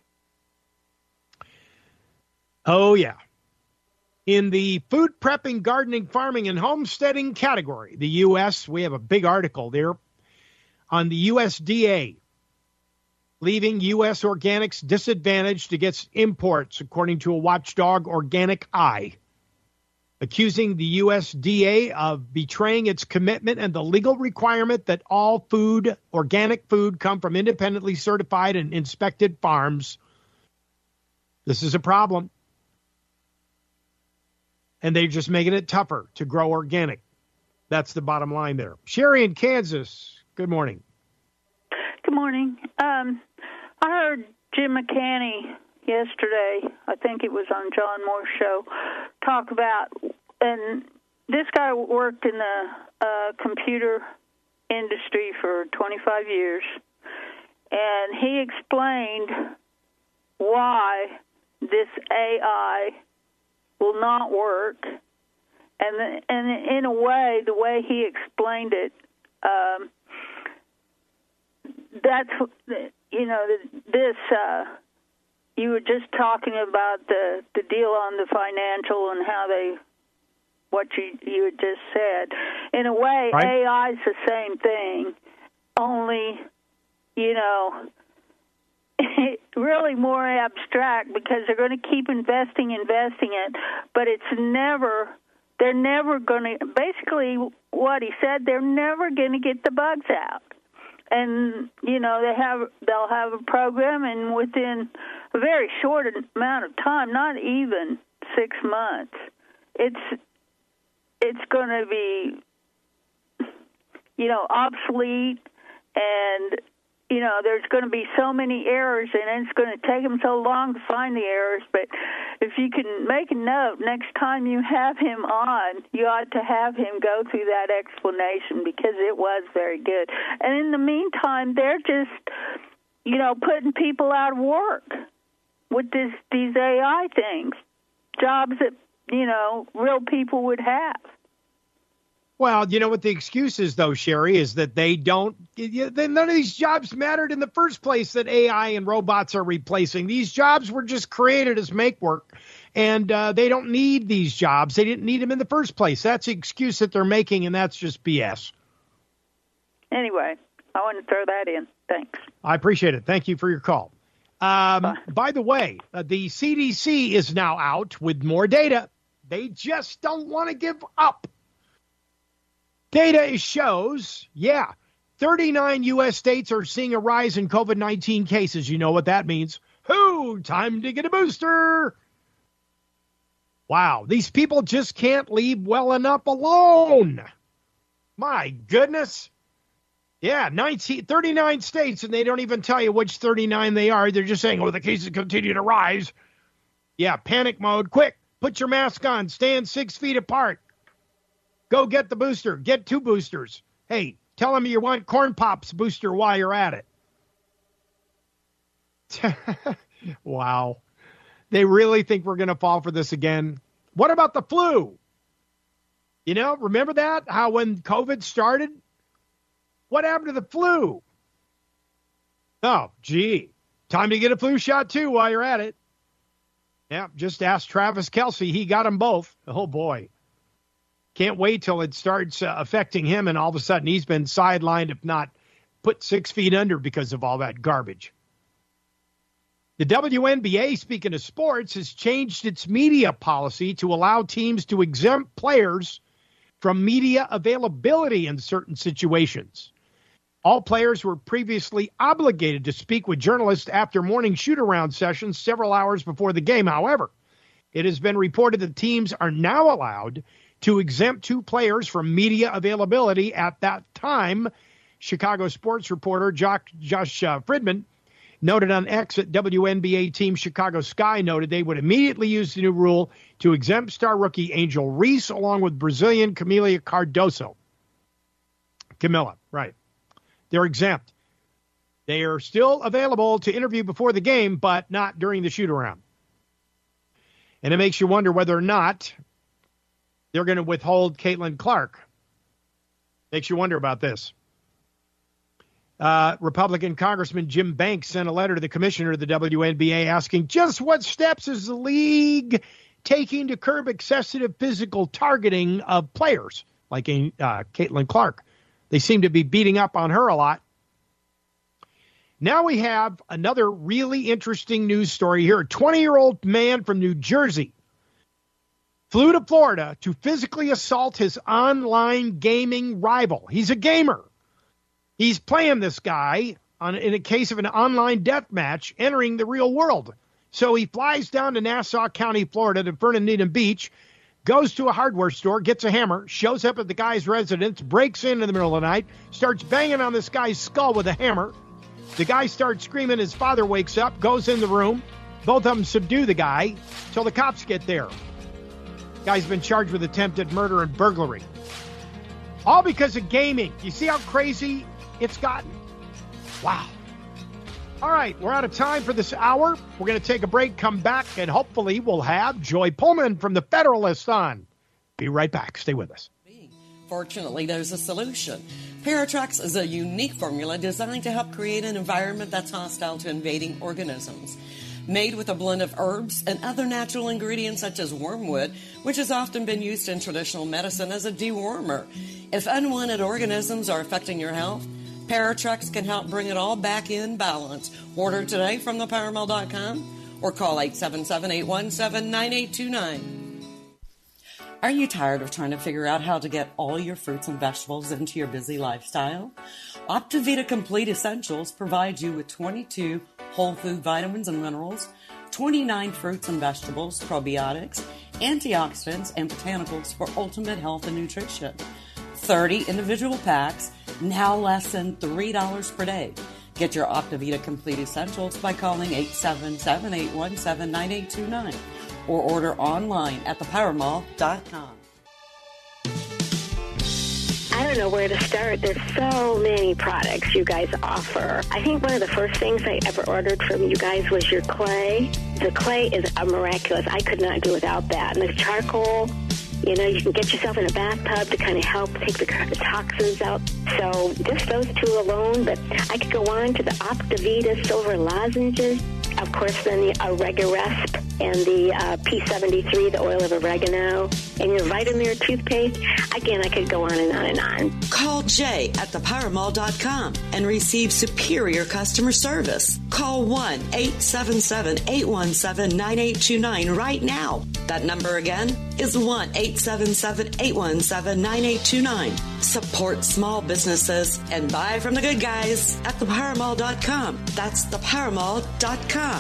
Oh, yeah. In the food prepping, gardening, farming, and homesteading category, the U S, we have a big article there on the U S D A, leaving U S organics disadvantaged against imports, according to a watchdog, Organic Eye, accusing the U S D A of betraying its commitment and the legal requirement that all food, organic food, come from independently certified and inspected farms. This is a problem. And they're just making it tougher to grow organic. That's the bottom line there. Sherry in Kansas, good morning. Good morning. Um, I heard Jim McCanney yesterday, I think it was on John Moore's show, talk about, and this guy worked in the uh, computer industry for twenty-five years, and he explained why this A I will not work, and the, and in a way, the way he explained it, um, that's, you know, this, uh, you were just talking about the, the deal on the financial and how they, what you, you had just said. In a way, right. A I is the same thing, only, you know, really more abstract because they're going to keep investing, investing it, but it's never, they're never going to, basically what he said, they're never going to get the bugs out. And, you know, they have, they'll have a program, and within a very short amount of time, not even six months, it's, it's going to be, you know, obsolete, and, you know, there's going to be so many errors, and it's going to take them so long to find the errors. But if you can make a note, next time you have him on, you ought to have him go through that explanation because it was very good. And in the meantime, they're just, you know, putting people out of work with this, these A I things, jobs that, you know, real people would have. Well, you know what the excuse is, though, Sherry, is that they don't, none of these jobs mattered in the first place that A I and robots are replacing. These jobs were just created as make work, and uh, they don't need these jobs. They didn't need them in the first place. That's the excuse that they're making, and that's just B S. Anyway, I want to throw that in. Thanks. I appreciate it. Thank you for your call. Um, by the way, uh, the C D C is now out with more data. They just don't want to give up. Data shows, yeah, thirty-nine U S states are seeing a rise in COVID nineteen cases. You know what that means. Who? Time to get a booster. Wow, these people just can't leave well enough alone. My goodness. Yeah, nineteen, thirty-nine states, and they don't even tell you which thirty-nine they are. They're just saying, oh, the cases continue to rise. Yeah, panic mode. Quick, put your mask on. Stand six feet apart. Go get the booster. Get two boosters. Hey, tell them you want Corn Pops booster while you're at it. Wow. They really think we're going to fall for this again. What about the flu? You know, remember that? How when COVID started? What happened to the flu? Oh, gee. Time to get a flu shot, too, while you're at it. Yeah, just ask Travis Kelce. He got them both. Oh, boy. Can't wait till it starts uh, affecting him, and all of a sudden he's been sidelined, if not put six feet under because of all that garbage. The W N B A, speaking of sports, has changed its media policy to allow teams to exempt players from media availability in certain situations. All players were previously obligated to speak with journalists after morning shoot-around sessions several hours before the game. However, it has been reported that teams are now allowed to exempt two players from media availability at that time. Chicago sports reporter Josh, Josh uh, Friedman noted on X that W N B A team Chicago Sky noted they would immediately use the new rule to exempt star rookie Angel Reese along with Brazilian Camila Cardoso. Camilla, right. They're exempt. They are still available to interview before the game, but not during the shoot-around. And it makes you wonder whether or not they're going to withhold Caitlin Clark. Makes you wonder about this. Uh, Republican Congressman Jim Banks sent a letter to the commissioner of the W N B A asking just what steps is the league taking to curb excessive physical targeting of players like uh, Caitlin Clark. They seem to be beating up on her a lot. Now we have another really interesting news story here. A twenty-year-old man from New Jersey flew to Florida to physically assault his online gaming rival. He's a gamer. He's playing this guy on, in a case of an online death match, entering the real world. So he flies down to Nassau County, Florida, to Fernandina Beach, goes to a hardware store, gets a hammer, shows up at the guy's residence, breaks in in the middle of the night, starts banging on this guy's skull with a hammer. The guy starts screaming. His father wakes up, goes in the room. Both of them subdue the guy till the cops get there. Guy's been charged with attempted murder and burglary. All because of gaming. You see how crazy it's gotten? Wow. All right, we're out of time for this hour. We're going to take a break, come back, and hopefully we'll have Joy Pullman from the Federalist on. Be right back. Stay with us. Fortunately, there's a solution. Paratrex is a unique formula designed to help create an environment that's hostile to invading organisms. Made with a blend of herbs and other natural ingredients such as wormwood, which has often been used in traditional medicine as a dewormer. If unwanted organisms are affecting your health, Paratrex can help bring it all back in balance. Order today from the power mall dot com or call eight seven seven, eight one seven, nine eight two nine. Are you tired of trying to figure out how to get all your fruits and vegetables into your busy lifestyle? Optivita Complete Essentials provides you with twenty-two whole food vitamins and minerals, twenty-nine fruits and vegetables, probiotics, antioxidants, and botanicals for ultimate health and nutrition. thirty individual packs, now less than three dollars per day. Get your Optivita Complete Essentials by calling eight seven seven, eight one seven, nine eight two nine or order online at the power mall dot com. I don't know where to start. There's so many products you guys offer. I think one of the first things I ever ordered from you guys was your clay. The clay is a miraculous. I could not do without that. And the charcoal, you know, you can get yourself in a bathtub to kind of help take the, the toxins out. So just those two alone, but I could go on to the Optivita Silver Lozenges. Of course, then the Oregaresp and the uh, P seventy-three, the oil of oregano, and your Vitamir toothpaste. Again, I could go on and on and on. Call Jay at the power mall dot com and receive superior customer service. Call one eight seven seven, eight one seven, nine eight two nine right now. That number again is one eight seven seven, eight one seven, nine eight two nine. Support small businesses and buy from the good guys at the power mall dot com. That's the power mall dot com.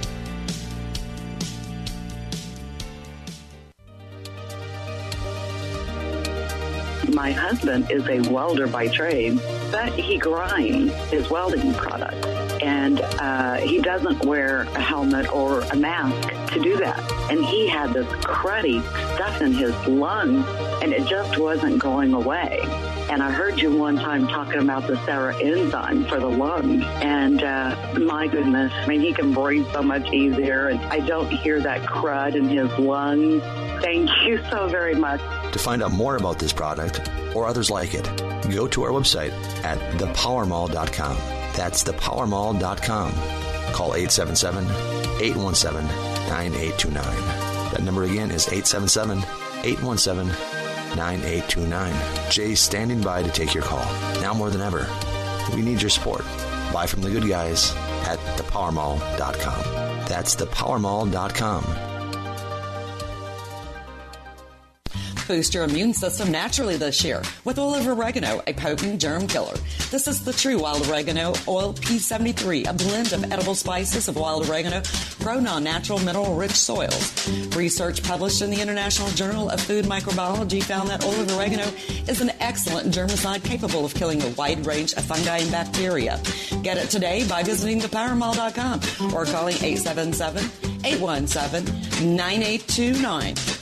My husband is a welder by trade, but he grinds his welding products. And uh, he doesn't wear a helmet or a mask to do that. And he had this cruddy stuff in his lungs, and it just wasn't going away. And I heard you one time talking about the Sarah enzyme for the lungs. And uh, my goodness, I mean, he can breathe so much easier. And I don't hear that crud in his lungs. Thank you so very much. To find out more about this product or others like it, go to our website at the power mall dot com. That's the power mall dot com. Call eight seven seven, eight one seven, nine eight two nine. That number again is eight seven seven, eight one seven, nine eight two nine. Jay's standing by to take your call. Now more than ever, we need your support. Buy from the good guys at the power mall dot com. That's the power mall dot com. Boost your immune system naturally this year with oil of oregano, a potent germ killer. This is the true wild oregano oil P seventy-three, a blend of edible spices of wild oregano grown on natural mineral-rich soils. Research published in the International Journal of Food Microbiology found that oil of oregano is an excellent germicide capable of killing a wide range of fungi and bacteria. Get it today by visiting the power mall dot com or calling eight seven seven, eight one seven, nine eight two nine.